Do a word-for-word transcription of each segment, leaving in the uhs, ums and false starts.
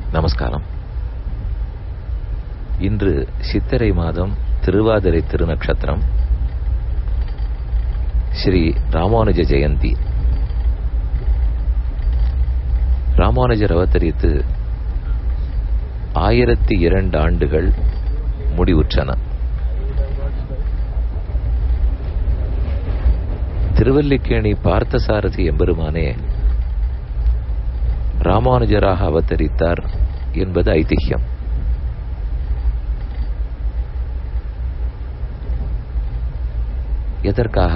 நமஸ்காரம். இன்று சித்திரை மாதம் திருவாதிரை திருநக்ஷத்திரம், ஸ்ரீ ராமானுஜ ஜெயந்தி. ராமானுஜர் அவதரித்து ஆயிரத்தி இரண்டு ஆண்டுகள் முடிவுற்றன. திருவல்லிக்கேணி பார்த்தசாரதி எம்பெருமானே ராமானுஜராக அவதரித்தார் என்பது ஐதிஹ்யம். எதற்காக?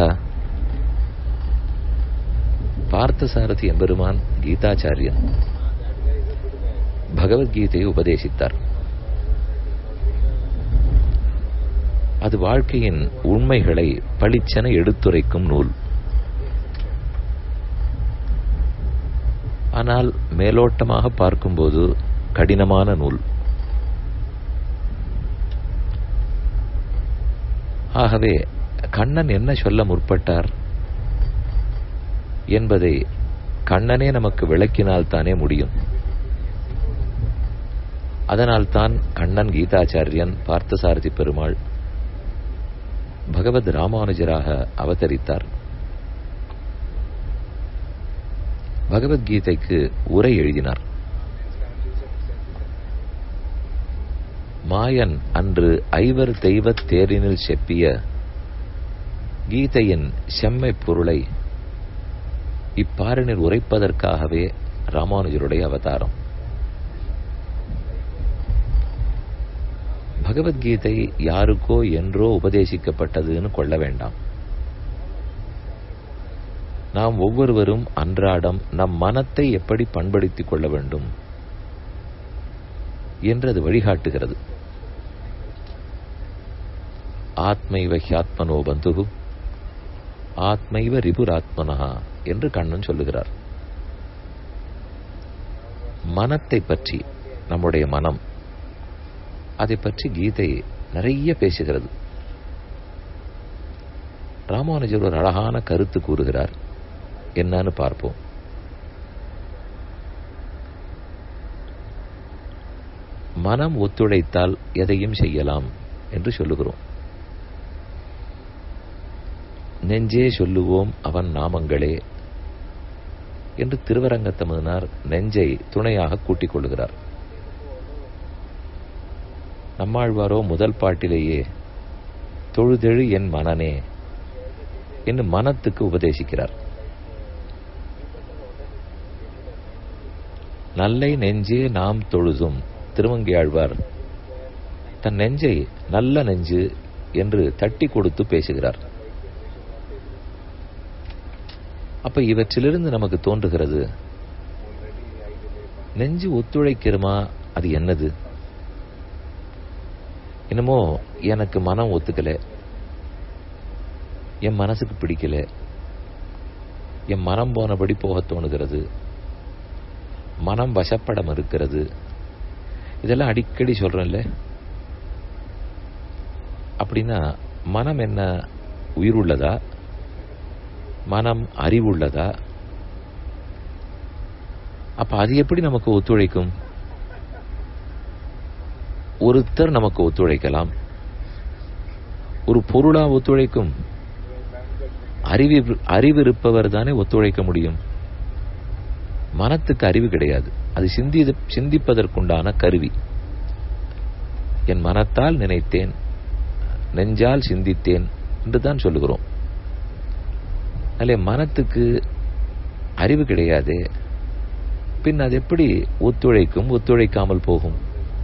பார்த்தசாரதி எம்பெருமான் கீதாச்சாரியன் பகவத்கீதையை உபதேசித்தார். அது வாழ்க்கையின் உண்மைகளை பளிச்சென எடுத்துரைக்கும் நூல். ஆனால் மேலோட்டமாக பார்க்கும்போது கடினமான நூல். ஆகவே கண்ணன் என்ன சொல்ல முற்பட்டார் என்பதை கண்ணனே நமக்கு விளக்கினால்தானே முடியும். அதனால்தான் கண்ணன் கீதாச்சாரியன் பார்த்தசாரதி பெருமாள் பகவத் ராமானுஜராக அவதரித்தார். பகவத்கீதைக்கு உரை எழுதினார். மாயன் அன்று ஐவர் தெய்வத் தேரினில் செப்பிய கீதையின் செம்மை பொருளை இப்பாரினில் உரைப்பதற்காகவே ராமானுஜருடைய அவதாரம். பகவத்கீதை யாருக்கோ என்றோ உபதேசிக்கப்பட்டதுன்னு கொள்ள வேண்டாம். நாம் ஒவ்வொருவரும் அன்றாடம் நம் மனத்தை எப்படி பண்படுத்திக் கொள்ள வேண்டும் என்று அது வழிகாட்டுகிறது. ஆத்மைவ ஹ்யாத்மனோ பந்துகு ஆத்மைவ ரிபுராத்மனா என்று கண்ணன் சொல்லுகிறார். மனத்தை பற்றி, நம்முடைய மனம், அதை பற்றி கீதை நிறைய பேசுகிறது. ராமானுஜர் ஒரு அழகான கருத்து கூறுகிறார். என்னன்னு பார்ப்போம். மனம் ஒத்துழைத்தால் எதையும் செய்யலாம் என்று சொல்லுகிறோம். நெஞ்சே சொல்லுவோம் அவன் நாமங்களே என்று திருவரங்கத்தமிழ்னார் நெஞ்சை துணையாக கூட்டிக் கொள்ளுகிறார். நம்மாழ்வாரோ முதல் பாட்டிலேயே தொழுதெழு என் மனனே என்று மனத்துக்கு உபதேசிக்கிறார். நல்லை நெஞ்சே நாம் தொழுதும் திருமங்கையாழ்வார் தன் நெஞ்சை நல்ல நெஞ்சு என்று தட்டி கொடுத்து பேசுகிறார். அப்ப இவற்றிலிருந்து நமக்கு தோன்றுகிறது, நெஞ்சு ஒத்துழைக்கிறமா? அது என்னது? என்னமோ எனக்கு மனம் ஒத்துக்கல, என் மனசுக்கு பிடிக்கல, என் மனம் போனபடி போக தோணுகிறது, மனம் வசப்படம் இருக்கிறது, இதெல்லாம் அடிக்கடி சொல்றேன்ல. அப்படின்னா மனம் என்ன உயிருள்ளதா? மனம் அறிவுள்ளதா? அப்ப அது எப்படி நமக்கு ஒத்துழைக்கும்? ஒருத்தர் நமக்கு ஒத்துழைக்கலாம். ஒரு பொருளா ஒத்துழைக்கும்? அறிவு அறிவு இருப்பவர் தானே ஒத்துழைக்க முடியும். மனத்துக்கு அறிவு கிடையாது. அது சிந்தி சிந்திப்பதற்குண்டான கருவி. என் மனத்தால் நினைத்தேன், நெஞ்சால் சிந்தித்தேன் என்று தான் சொல்லுகிறோம். அல்ல, மனத்துக்கு அறிவு கிடையாது. பின் அது எப்படி ஒத்துழைக்கும்? ஒத்துழைக்காமல் போகும்.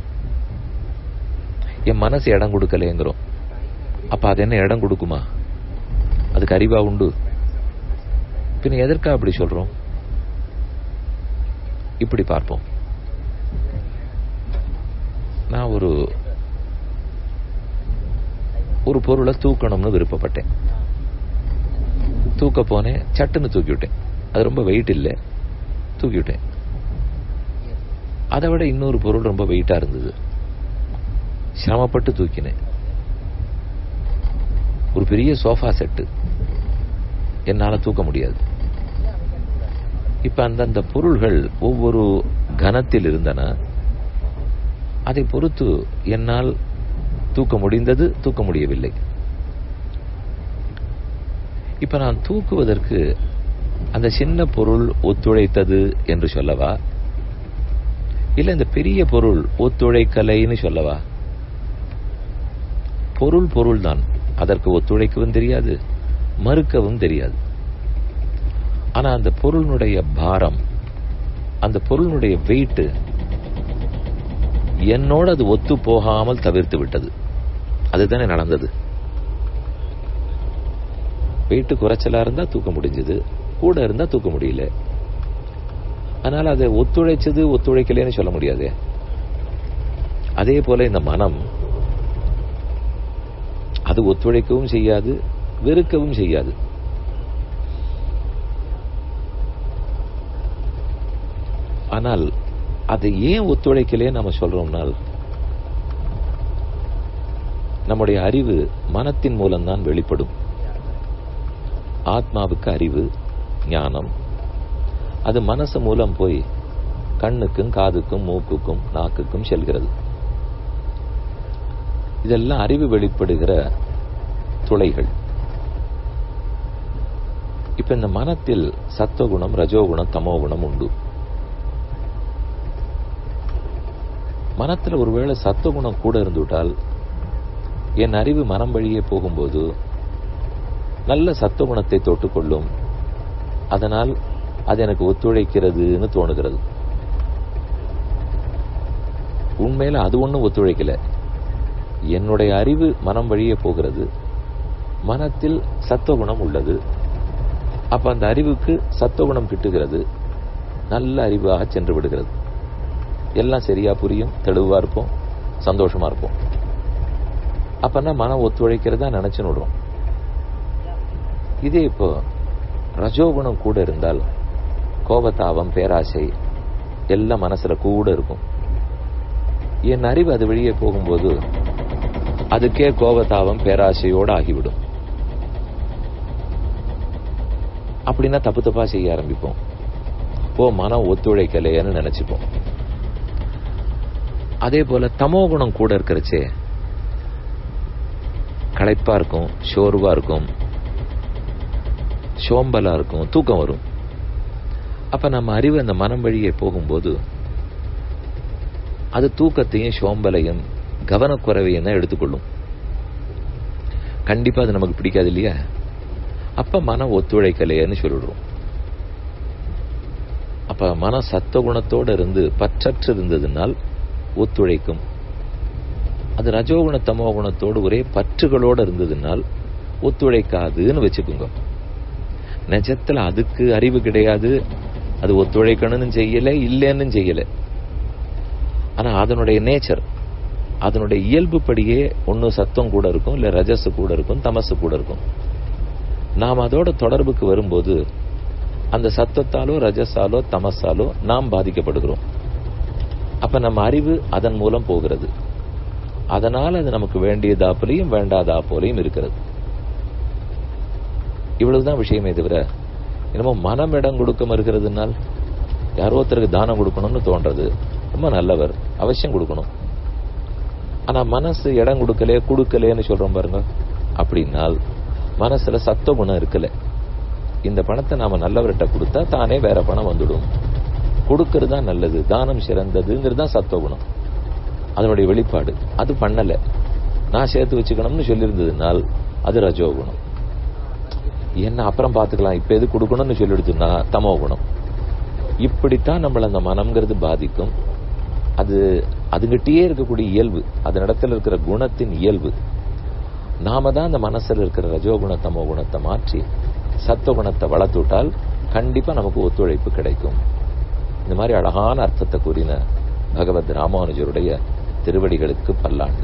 என் மனசு இடம் கொடுக்கலேங்கிறோம். அப்ப அது என்ன இடம் கொடுக்குமா? அதுக்கு அறிவா உண்டு? பின் எதற்காக அப்படி சொல்றோம்? இப்படி பார்ப்போம். நான் ஒரு ஒரு பொருளை தூக்கணும்னு விருப்பப்பட்டேன். தூக்க போனேன், சட்டுன்னு தூக்கி விட்டேன். அது ரொம்ப வெயிட் இல்லை, தூக்கி விட்டேன். அதை விட இன்னொரு பொருள் ரொம்ப வெயிட்டா இருந்தது, சிரமப்பட்டு தூக்கினேன். ஒரு பெரிய சோஃபா செட்டு என்னால தூக்க முடியாது. இப்ப அந்தந்த பொருள்கள் ஒவ்வொரு கனத்தில் இருந்தன. அதை பொறுத்து என்னால் தூக்க முடிந்தது, தூக்க முடியவில்லை. இப்ப நான் தூக்குவதற்கு அந்த சின்ன பொருள் ஒத்துழைத்தது என்று சொல்லவா, இல்ல இந்த பெரிய பொருள் ஒத்துழைக்கலைன்னு சொல்லவா? பொருள் பொருள் தான், அதற்கு ஒத்துழைக்கவும் தெரியாது, மறுக்கவும் தெரியாது. ஆனா அந்த பொருளுடைய பாரம், அந்த பொருளுடைய வெயிட் என்னோட அது ஒத்து போகாமல் தவிர்த்து விட்டது. அதுதானே நடந்தது. வெயிட் குறைச்சலா இருந்தா தூக்க முடிஞ்சது, கூட இருந்தா தூக்க முடியல. அதனால அதை ஒத்துழைச்சது ஒத்துழைக்கலன்னு சொல்ல முடியாது. அதே போல இந்த மனம் அது ஒத்துழைக்கவும் செய்யாது, வெறுக்கவும் செய்யாது. ஆனால் அதை ஏன் ஒத்துழைக்கலே நாம சொல்றோம்னால், நம்முடைய அறிவு மனத்தின் மூலம்தான் வெளிப்படும். ஆத்மாவுக்கு அறிவு, ஞானம், அது மனசு மூலம் போய் கண்ணுக்கும் காதுக்கும் மூக்குக்கும் நாக்குக்கும் செல்கிறது. இதெல்லாம் அறிவு வெளிப்படுகிற துளைகள். இப்ப இந்த மனத்தில் சத்துவகுணம், ரஜோகுணம், தமோகுணம் உண்டு. மனத்தில் ஒருவேளை சத்துவகுணம் கூட இருந்துவிட்டால், என் அறிவு மனம் வழியே போகும்போது நல்ல சத்துவகுணத்தை தொட்டுக்கொள்ளும். அதனால் அது எனக்கு ஒத்துழைக்கிறதுன்னு தோணுகிறது. உண்மையில அது ஒன்றும் ஒத்துழைக்கல. என்னுடைய அறிவு மனம் வழியே போகிறது, மனத்தில் சத்துவகுணம் உள்ளது. அப்ப அந்த அறிவுக்கு சத்துவகுணம் கிட்டுகிறது, நல்ல அறிவாக சென்று விடுகிறது. எல்லாம் சரியா புரியும், தெளிவா இருப்போம், சந்தோஷமா இருப்போம். அப்பன்னா மனம் ஒத்துழைக்கிறதா நினைச்சு விடுறோம். இதே இப்போ ரஜோகுணம் கூட இருந்தால் கோபத்தாபம், பேராசை எல்லாம் மனசுல கூட இருக்கும். என் அறிவு அது வெளியே போகும்போது அதுக்கே கோபத்தாபம், பேராசையோடு ஆகிவிடும். அப்படின்னா தப்பு தப்பா செய்ய ஆரம்பிப்போம். ஓ, மனம் ஒத்துழைக்கலைன்னு நினைச்சுப்போம். அதே போல தமோ குணம் கூட இருக்கிறச்சே களைப்பா இருக்கும், சோர்வா இருக்கும், சோம்பலா இருக்கும், தூக்கம் வரும். அப்ப நம்ம அறிவு அந்த மனம் வழியே போகும்போது அது தூக்கத்தையும் சோம்பலையும் கவனக்குறைவையும் தான் எடுத்துக்கொள்ளும். கண்டிப்பா அது நமக்கு பிடிக்காது இல்லையா? அப்ப மனம் ஒத்துழைக்கலையன்னு சொல்லிடுறோம். அப்ப மன சத்துவகுணத்தோடு இருந்து பற்றற்று இருந்ததுனால் ஒத்துழைக்கும். அது ரஜோகுண தமோ குணத்தோடு ஒரே பற்றுகளோடு இருந்ததுனால் ஒத்துழைக்காதுன்னு வச்சுக்கோங்க. நிஜத்துல அதுக்கு அறிவு கிடையாது, அது ஒத்துழைக்கணும்னு செய்யல, இல்லைன்னு செய்யல. ஆனா அதனுடைய நேச்சர், அதனுடைய இயல்புப்படியே ஒன்னு சத்தம் கூட இருக்கும், இல்ல ரஜசு கூட இருக்கும், தமசு கூட இருக்கும். நாம் அதோட தொடர்புக்கு வரும்போது அந்த சத்தத்தாலோ ரஜசாலோ தமசாலோ நாம் பாதிக்கப்படுகிறோம். அப்ப நம்ம அறிவு அதன் மூலம் போகிறது. அதனால் அது நமக்கு வேண்டியதா போலையும் வேண்டாதா போலையும் இருக்கிறது. இவ்வளவுதான் விஷயமே தவிர, என்னமோ மனம் இடம் கொடுக்க மறுக்கிறதுனால் யாரோ ஒருத்தருக்கு தானம் கொடுக்கணும்னு தோன்றது, ரொம்ப நல்லவர், அவசியம் கொடுக்கணும். ஆனா மனசு இடம் கொடுக்கலே கொடுக்கலேன்னு சொல்றோம் பாருங்க. அப்படின்னால் மனசுல சத்துவ குணம் இருக்கல. இந்த பணத்தை நாம நல்லவர்கிட்ட கொடுத்தா தானே வேற பணம் வந்துடும், கொடுக்கறது தான் நல்லது, தானம் சிறந்ததுங்கிறது தான் சத்துவகுணம், அதனுடைய வெளிப்பாடு. அது பண்ணல, நான் சேர்த்து வச்சுக்கணும்னு சொல்லியிருந்ததுனால் அது ரஜோகுணம். என்ன அப்புறம் பார்த்துக்கலாம், இப்ப எது கொடுக்கணும்னு சொல்லி எடுத்துனா தமோ குணம். இப்படித்தான் நம்மள அந்த மனம்ங்கிறது பாதிக்கும். அது அதுகிட்டயே இருக்கக்கூடிய இயல்பு, அதனிடத்தில் இருக்கிற குணத்தின் இயல்பு. நாம தான் அந்த மனசுல இருக்கிற ரஜோகுண தமோ குணத்தை மாற்றி சத்துவகுணத்தை வளர்த்துவிட்டால் கண்டிப்பா நமக்கு ஒத்துழைப்பு கிடைக்கும். இந்த மாதிரி அழகான அர்த்தத்தை கூறின பகவத் ராமானுஜருடைய திருவடிகளுக்கு பல்லாண்டு.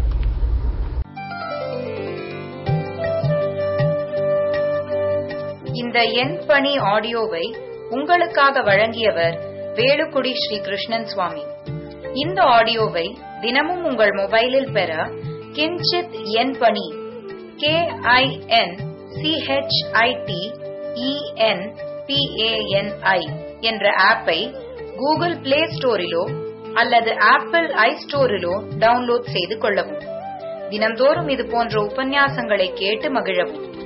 இந்த என் பணி ஆடியோவை உங்களுக்காக வழங்கியவர் வேலுக்குடி ஸ்ரீ கிருஷ்ணன் சுவாமி. இந்த ஆடியோவை தினமும் உங்கள் மொபைலில் பெற Kinchit En Pani K I N C H I T E N P A N I என்ற ஆப்பை கூகுள் பிளே ஸ்டோரிலோ அல்லது ஆப்பிள் ஐ ஸ்டோரிலோ டவுன்லோட் செய்து கொள்ளவும். தினம்தோறும் இது போன்ற உபன்யாசங்களை கேட்டு மகிழவும்.